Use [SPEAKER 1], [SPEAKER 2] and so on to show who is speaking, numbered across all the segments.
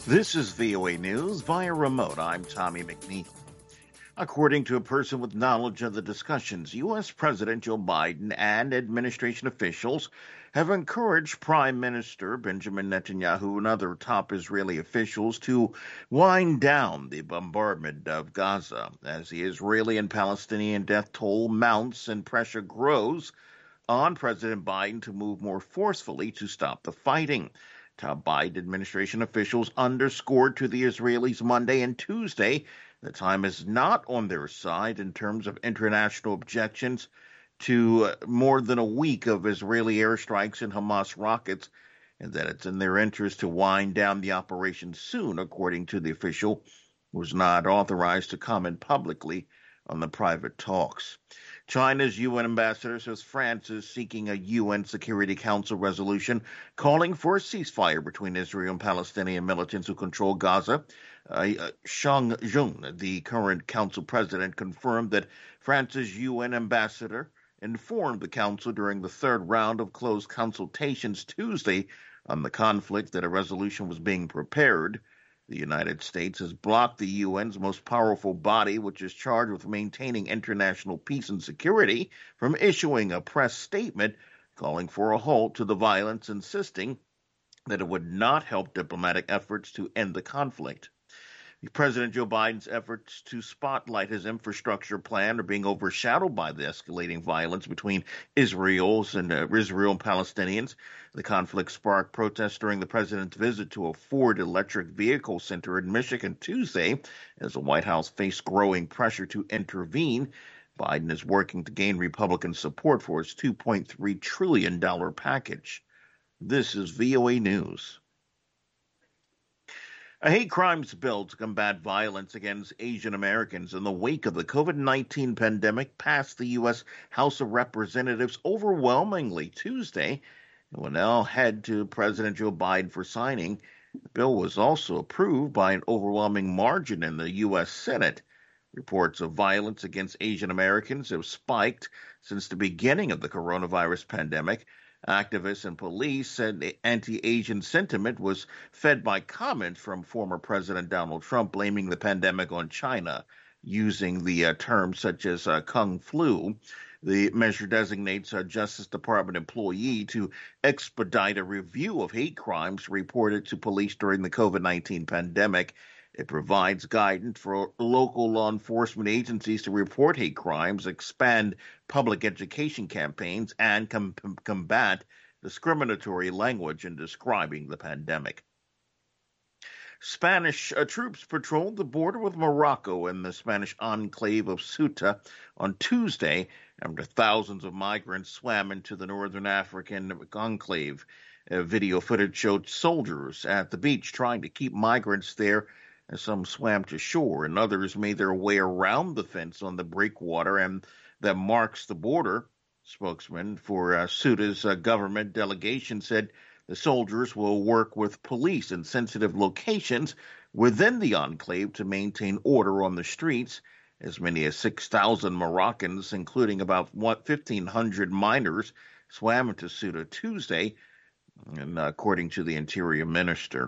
[SPEAKER 1] This is VOA News via remote. I'm Tommy McNeil. According to a person with knowledge of the discussions, U.S. President Joe Biden and administration officials have encouraged Prime Minister Benjamin Netanyahu and other top Israeli officials to wind down the bombardment of Gaza as the Israeli and Palestinian death toll mounts and pressure grows on President Biden to move more forcefully to stop the fighting. Top Biden administration officials underscored to the Israelis Monday and Tuesday that time is not on their side in terms of international objections to more than a week of Israeli airstrikes and Hamas rockets, and that it's in their interest to wind down the operation soon, according to the official, who was not authorized to comment publicly on the private talks. China's UN ambassador says France is seeking a UN Security Council resolution calling for a ceasefire between Israel and Palestinian militants who control Gaza. Shang Jun, the current council president, confirmed that France's UN ambassador informed the council during the third round of closed consultations Tuesday on the conflict that a resolution was being prepared. The United States has blocked the UN's most powerful body, which is charged with maintaining international peace and security, from issuing a press statement calling for a halt to the violence, insisting that it would not help diplomatic efforts to end the conflict. President Joe Biden's efforts to spotlight his infrastructure plan are being overshadowed by the escalating violence between Israel and Palestinians. The conflict sparked protests during the president's visit to a Ford electric vehicle center in Michigan Tuesday, as the White House faced growing pressure to intervene. Biden is working to gain Republican support for his $2.3 trillion package. This is VOA News. A hate crimes bill to combat violence against Asian Americans in the wake of the COVID-19 pandemic passed the U.S. House of Representatives overwhelmingly Tuesday and will now head to President Joe Biden for signing. The bill was also approved by an overwhelming margin in the U.S. Senate. Reports of violence against Asian Americans have spiked since the beginning of the coronavirus pandemic. Activists and police said the anti-Asian sentiment was fed by comments from former President Donald Trump blaming the pandemic on China, using the terms such as Kung Flu. The measure designates a Justice Department employee to expedite a review of hate crimes reported to police during the COVID-19 pandemic. It provides guidance for local law enforcement agencies to report hate crimes, expand public education campaigns, and combat discriminatory language in describing the pandemic. Spanish troops patrolled the border with Morocco in the Spanish enclave of Ceuta on Tuesday after thousands of migrants swam into the northern African enclave. Video footage showed soldiers at the beach trying to keep migrants there, as some swam to shore and others made their way around the fence on the breakwater and that marks the border. Spokesman for Ceuta's government delegation said the soldiers will work with police in sensitive locations within the enclave to maintain order on the streets. As many as 6,000 Moroccans, including about 1,500 minors, swam into Ceuta Tuesday, and according to the Interior Minister.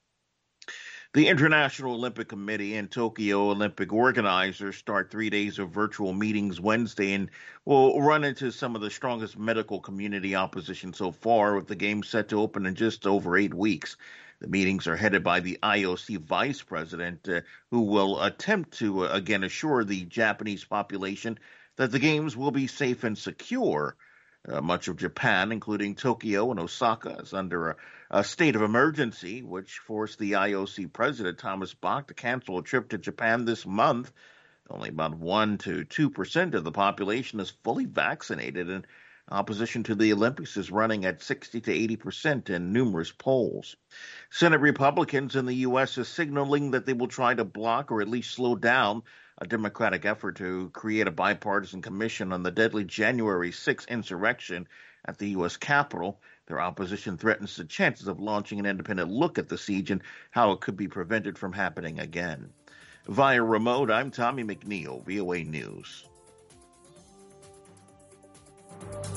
[SPEAKER 1] The International Olympic Committee and Tokyo Olympic organizers start 3 days of virtual meetings Wednesday and will run into some of the strongest medical community opposition so far, with the games set to open in just over 8 weeks. The meetings are headed by the IOC vice president, who will attempt to again assure the Japanese population that the games will be safe and secure. Much of Japan, including Tokyo and Osaka, is under a state of emergency, which forced the IOC president, Thomas Bach, to cancel a trip to Japan this month. Only about 1 to 2% of the population is fully vaccinated, and opposition to the Olympics is running at 60 to 80% in numerous polls. Senate Republicans in the U.S. are signaling that they will try to block or at least slow down a Democratic effort to create a bipartisan commission on the deadly January 6th insurrection at the U.S. Capitol. Their opposition threatens the chances of launching an independent look at the siege and how it could be prevented from happening again. Via remote, I'm Tommy McNeil, VOA News.